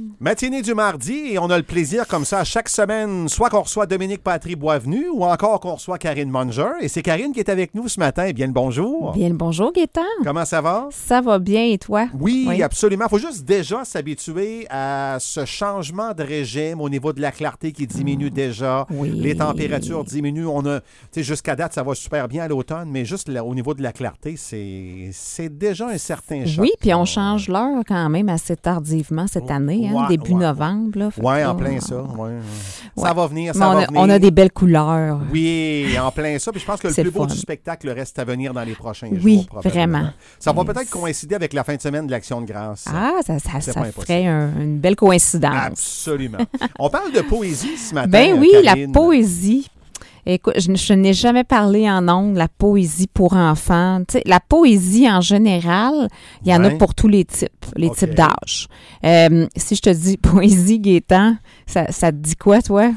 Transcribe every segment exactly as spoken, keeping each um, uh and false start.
Matinée du mardi et on a le plaisir comme ça chaque semaine, soit qu'on reçoit Dominique Patry-Boisvenu ou encore qu'on reçoit Karine Munger. Et c'est Karine qui est avec nous ce matin. Bien le bonjour. Bien le bonjour, Gaétan. Comment ça va? Ça va bien et toi? Oui, oui. absolument. Il faut juste déjà s'habituer à ce changement de régime au niveau de la clarté qui diminue déjà. Oui. Les températures diminuent. On a, tu sais, jusqu'à date, ça va super bien à l'automne, mais juste là, au niveau de la clarté, c'est, c'est déjà un certain choc. Oui, puis on change l'heure quand même assez tardivement cette année, hein, Ouais, début ouais, novembre. Oui, en là, plein ça. Ouais. Ouais. Ça va venir, ça Mais on va a, venir. On a des belles couleurs. Oui, en plein ça. Puis je pense que le C'est plus le beau fun. du spectacle reste à venir dans les prochains jours. Oui, probablement. vraiment. Ça va Yes. peut-être coïncider avec la fin de semaine de l'Action de grâce. Ah, ça, ça, C'est ça pas impossible. ferait un- une belle coïncidence. Absolument. On parle de poésie ce matin. Ben oui, Karine. la poésie. Écoute, je, je n'ai jamais parlé en ondes de la poésie pour enfants. Tu sais, la poésie en général, il y en Ouais. a pour tous les types, les OK. types d'âge. Euh, si je te dis poésie, Gaétan, ça, ça te dit quoi, toi?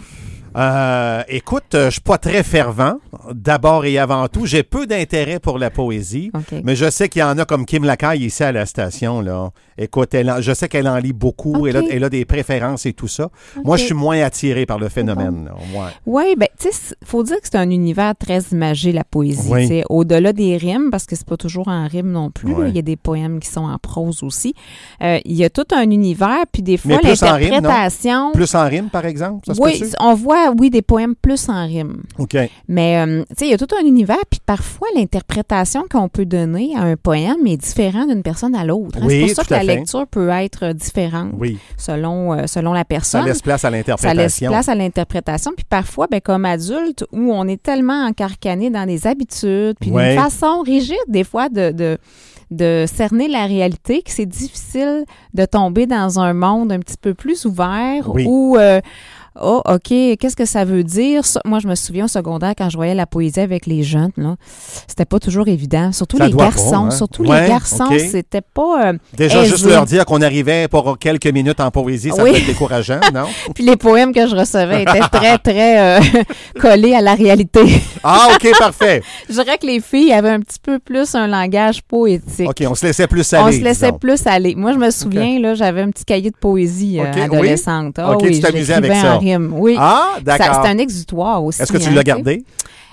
Euh, écoute, euh, je suis pas très fervent, d'abord et avant tout. J'ai peu d'intérêt pour la poésie, OK. mais je sais qu'il y en a comme Kim Lacaille ici à la station. Là. Écoute, elle en- je sais qu'elle en lit beaucoup, OK. elle, a, elle a des préférences et tout ça. Moi, je suis moins attiré par le phénomène. Là. Ouais. Oui, ben tu sais, il faut dire que c'est un univers très imagé, la poésie. Oui. Tu sais, au-delà des rimes, parce que c'est pas toujours en rime non plus, Ouais. là, il y a des poèmes qui sont en prose aussi. Euh, il y a tout un univers, puis des fois, Mais plus en rime, non? l'interprétation... Plus en rime, par exemple? Ça se Oui, peut-tu? on voit, oui, des poèmes plus en rime. OK. Mais, euh, tu sais, il y a tout un univers, puis parfois, l'interprétation qu'on peut donner à un poème est différente d'une personne à l'autre. hein. Oui, c'est pour ça tout que à la fait. lecture peut être différente Oui. selon, euh, selon la personne. Ça laisse place à Ça laisse l'interprétation. place à l'interprétation. Puis parfois, ben, comme adulte, où on est tellement encarcané dans des habitudes, puis Ouais. d'une façon rigide, des fois, de... de de cerner la réalité, que c'est difficile de tomber dans un monde un petit peu plus ouvert Oui. où, euh, oh, OK, qu'est-ce que ça veut dire? Ça, moi, je me souviens au secondaire, quand je voyais la poésie avec les jeunes, là, c'était pas toujours évident. Surtout Ça les doit garçons. pas, hein? Surtout Ouais, les garçons, OK. c'était pas euh, Déjà, aisé. juste leur dire qu'on arrivait pour quelques minutes en poésie, ça Oui. peut être décourageant, non? Puis les poèmes que je recevais étaient très, très euh, collés à la réalité. Ah, OK, parfait. Je dirais que les filles avaient un petit peu plus un langage poétique. OK, on se laissait plus aller, On se laissait disons. plus aller. Moi, je me souviens, là, j'avais un petit cahier de poésie euh, OK, oui? adolescente. Ah OK, oui, tu t'amusais je l'écrivais avec ça. en rime. Oui. Ah, Ça- d'accord. C'est un exutoire aussi. Est-ce que tu hein, l'as tu sais. gardé?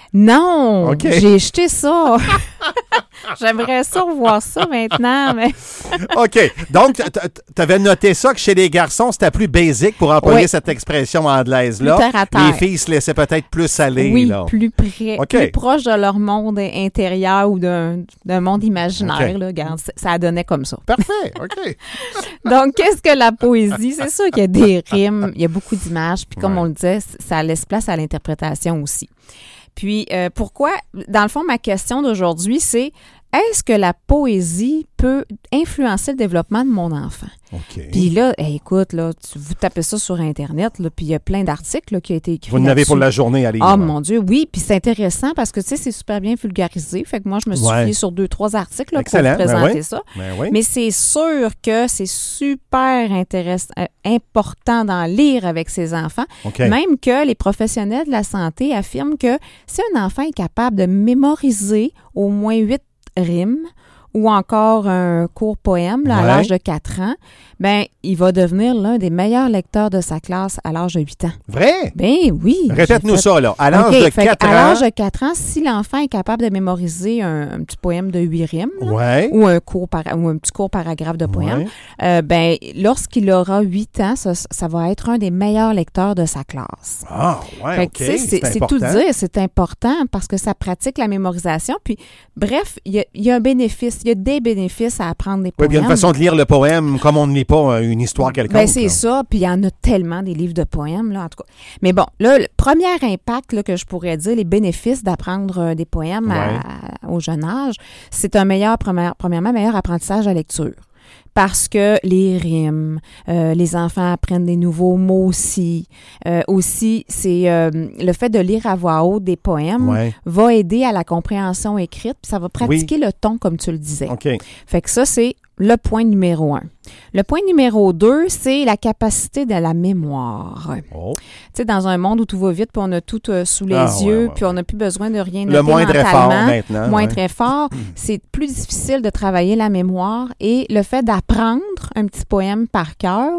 Non, OK. j'ai jeté ça. J'aimerais ça revoir ça maintenant, mais OK. Donc, tu avais noté ça que chez les garçons, c'était plus basique pour employer Oui. cette expression anglaise-là. Plus terre à terre. Les filles se laissaient peut-être plus aller. oui, là. plus près, OK. plus proche de leur monde intérieur ou d'un d'un monde imaginaire. OK. Là, regarde, ça- ça a donné comme ça. Parfait. OK. Donc, qu'est-ce que la poésie? C'est sûr qu'il y a des rimes, il y a beaucoup d'images, puis comme Ouais. on le disait, ça laisse place à l'interprétation aussi. Puis, euh, pourquoi, dans le fond, ma question d'aujourd'hui, c'est est-ce que la poésie peut influencer le développement de mon enfant? OK. Puis là, hey, écoute, là, tu, vous tapez ça sur Internet, là, puis il y a plein d'articles là, qui ont été écrits. Vous en avez là-dessus. pour la journée à lire. Ah, mon Dieu, oui. Puis c'est intéressant parce que, tu sais, c'est super bien vulgarisé. Fait que moi, je me suis Ouais. fiée sur deux, trois articles là, pour Excellent, vous ben présenter oui. ça. Ben oui. Mais c'est sûr que c'est super intéressant, euh, important d'en lire avec ses enfants. OK. Même que les professionnels de la santé affirment que si un enfant est capable de mémoriser au moins huit rimes ou encore un court poème là, à Ouais. l'âge de quatre ans, ben il va devenir l'un des meilleurs lecteurs de sa classe à l'âge de huit ans. Vrai? Ben oui. Répète-nous j'ai fait- ça, là. À l'âge OK, de fait quatre à ans. l'âge de quatre ans, si l'enfant est capable de mémoriser un, un petit poème de huit rimes là, Ouais. ou un court para- ou un petit court paragraphe de poème, Ouais. euh, ben lorsqu'il aura huit ans, ça, ça va être un des meilleurs lecteurs de sa classe. Ah, ouais, Fait OK. que, tu sais, c'est, c'est important. tout dire, c'est important parce que ça pratique la mémorisation. Puis, bref, il y a, il y a un bénéfice, il y a des bénéfices à apprendre des Oui, poèmes. puis il y a une façon de lire le poème comme on ne lit pas euh, une histoire quelconque. Ben, c'est là. ça, puis il y en a tellement des livres de poèmes, là, en tout cas. Mais bon, là, le premier impact là, que je pourrais dire, les bénéfices d'apprendre euh, des poèmes à- à- au jeune âge, c'est un meilleur, première- premièrement, meilleur apprentissage de la lecture. Parce que les rimes, euh, les enfants apprennent des nouveaux mots aussi. Euh, aussi, c'est euh, le fait de lire à voix haute des poèmes Ouais. va aider à la compréhension écrite, puis ça va pratiquer le ton, comme tu le disais. OK. Fait que ça, c'est le point numéro un. Le point numéro deux, c'est la capacité de la mémoire. Oh. Tu sais, dans un monde où tout va vite, puis on a tout euh, sous les Ah, ouais, yeux, ouais, puis on n'a plus besoin de rien Le noter moindre effort mentalement, maintenant. moins ouais. très fort, c'est plus difficile de travailler la mémoire et le fait d'apprendre un petit poème par cœur ou une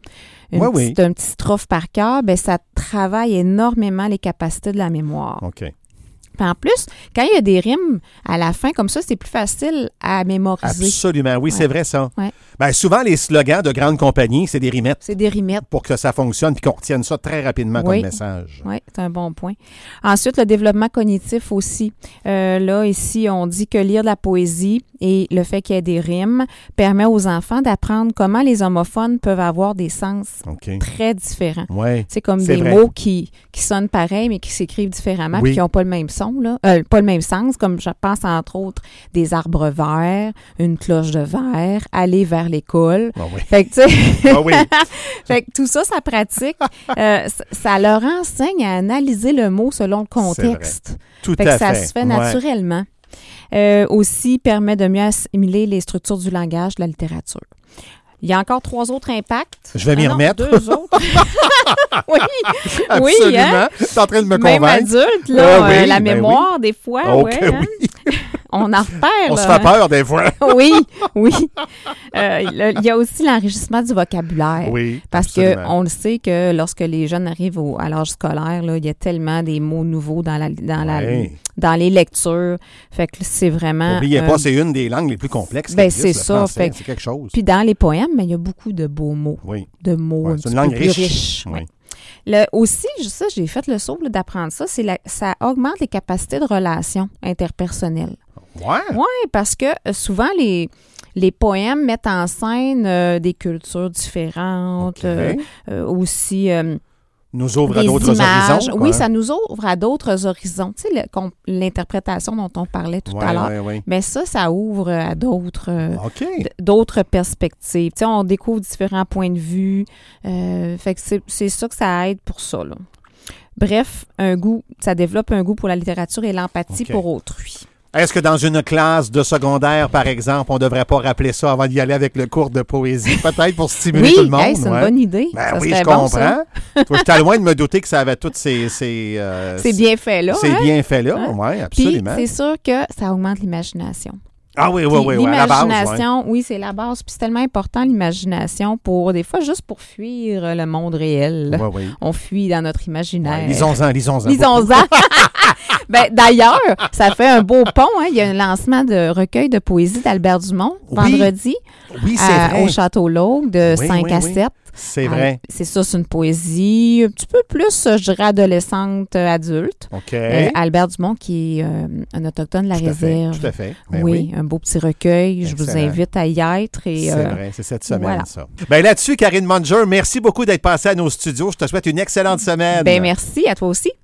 une oui, petite, oui. un petit strophe par cœur, ben ça travaille énormément les capacités de la mémoire. OK. Puis en plus, quand il y a des rimes à la fin comme ça, c'est plus facile à mémoriser. Absolument. Oui, Ouais. c'est vrai, ça. Ouais. Ben, souvent, les slogans de grandes compagnies, c'est des rimettes C'est des rimettes. pour que ça fonctionne puis qu'on retienne ça très rapidement Oui. comme message. Oui, c'est un bon point. Ensuite, le développement cognitif aussi. Euh, là, ici, on dit que lire de la poésie et le fait qu'il y ait des rimes permet aux enfants d'apprendre comment les homophones peuvent avoir des sens OK. très différents. Oui. C'est comme C'est des vrai. mots qui, qui sonnent pareil, mais qui s'écrivent différemment Oui. et qui n'ont pas le même son, là. Euh, pas le même sens, comme je pense entre autres des arbres verts, une cloche de verre, aller vers l'école. Ah oui. Fait que, tu sais, Ah oui. fait que tout ça, ça pratique. Euh, ça, ça leur enseigne à analyser le mot selon le contexte. Tout Fait que à ça fait. se fait Ouais. naturellement. Euh, aussi, permet de mieux assimiler les structures du langage, de la littérature. Il y a encore trois autres impacts. Je vais m'y Ah non, remettre. Deux autres. oui, oui, Absolument. hein? Tu es en train de me Même convaincre. adulte, là, Ah oui, euh, la ben mémoire, des fois, OK, ouais, hein? oui. On en repère. On là, se fait hein? peur des fois. Oui, oui. Euh, le- il y a aussi l'enrichissement du vocabulaire. Oui. Parce absolument. qu'on le sait que lorsque les jeunes arrivent au- à l'âge scolaire, là, il y a tellement des mots nouveaux dans, la, dans, la, Ouais. dans les lectures. Fait que c'est vraiment... N'oubliez euh, pas, c'est une des langues les plus complexes. qui ben, existent, c'est le ça, français. fait que- C'est quelque chose. Puis dans les poèmes, mais il y a beaucoup de beaux mots. Oui. De mots Ouais, un c'est petit une langue peu plus riche. riches. Oui. Ouais. Le, aussi, je- ça, j'ai fait le saut là, d'apprendre ça, c'est la, ça augmente les capacités de relations interpersonnelles. Ouais. Oui, parce que euh, souvent, les, les poèmes mettent en scène euh, des cultures différentes, OK. euh, euh, aussi euh, Nous ouvre à des d'autres images. horizons. Oui, quoi. ça nous ouvre à d'autres horizons. Tu sais, le- com- l'interprétation dont on parlait tout Ouais, à l'heure. ouais, ouais. Mais ça, ça ouvre à d'autres... euh, OK. d- d'autres perspectives. Tu sais, on découvre différents points de vue. Euh, fait que c'est, c'est ça que ça aide pour ça, là. Bref, un goût, ça développe un goût pour la littérature et l'empathie OK. pour autrui. Est-ce que dans une classe de secondaire, par exemple, on ne devrait pas rappeler ça avant d'y aller avec le cours de poésie, peut-être pour stimuler Oui, tout le monde? hey, c'est ouais. une bonne idée. Ben Ça oui, serait je bon, ça. comprends. Toi, j'étais loin de me douter que ça avait toutes ces... ces euh, C'est bien fait, là. Ces hein? bienfaits-là, Hein? oui, Puis, absolument. c'est sûr que ça augmente l'imagination. Ah oui, oui, Puis oui, oui, à la base. ouais. l'imagination, oui, c'est la base. Puis c'est tellement important, l'imagination, pour des fois, juste pour fuir le monde réel. Oui, oui. On fuit dans notre imaginaire. Ouais, lisons-en, lisons-en. Lisons-en. Ben, d'ailleurs, ça fait un beau pont. Hein. Il y a un lancement de recueil de poésie d'Albert Dumont, Oui, vendredi, Oui, c'est à- vrai. au Château Laugue, de Oui, cinq oui, à oui. sept. C'est Ah, vrai. c'est ça, c'est une poésie un petit peu plus, je dirais, adolescente, euh, adulte. OK. Euh, Albert Dumont, qui est euh, un autochtone de la tout à fait, réserve. tout à fait. Ben oui, un beau petit recueil. Je vous Excellent. invite à y être. Et, C'est euh, vrai, c'est cette semaine, voilà. ça. Ben là-dessus, Karine Munger, merci beaucoup d'être passée à nos studios. Je te souhaite une excellente semaine. ben, merci à toi aussi.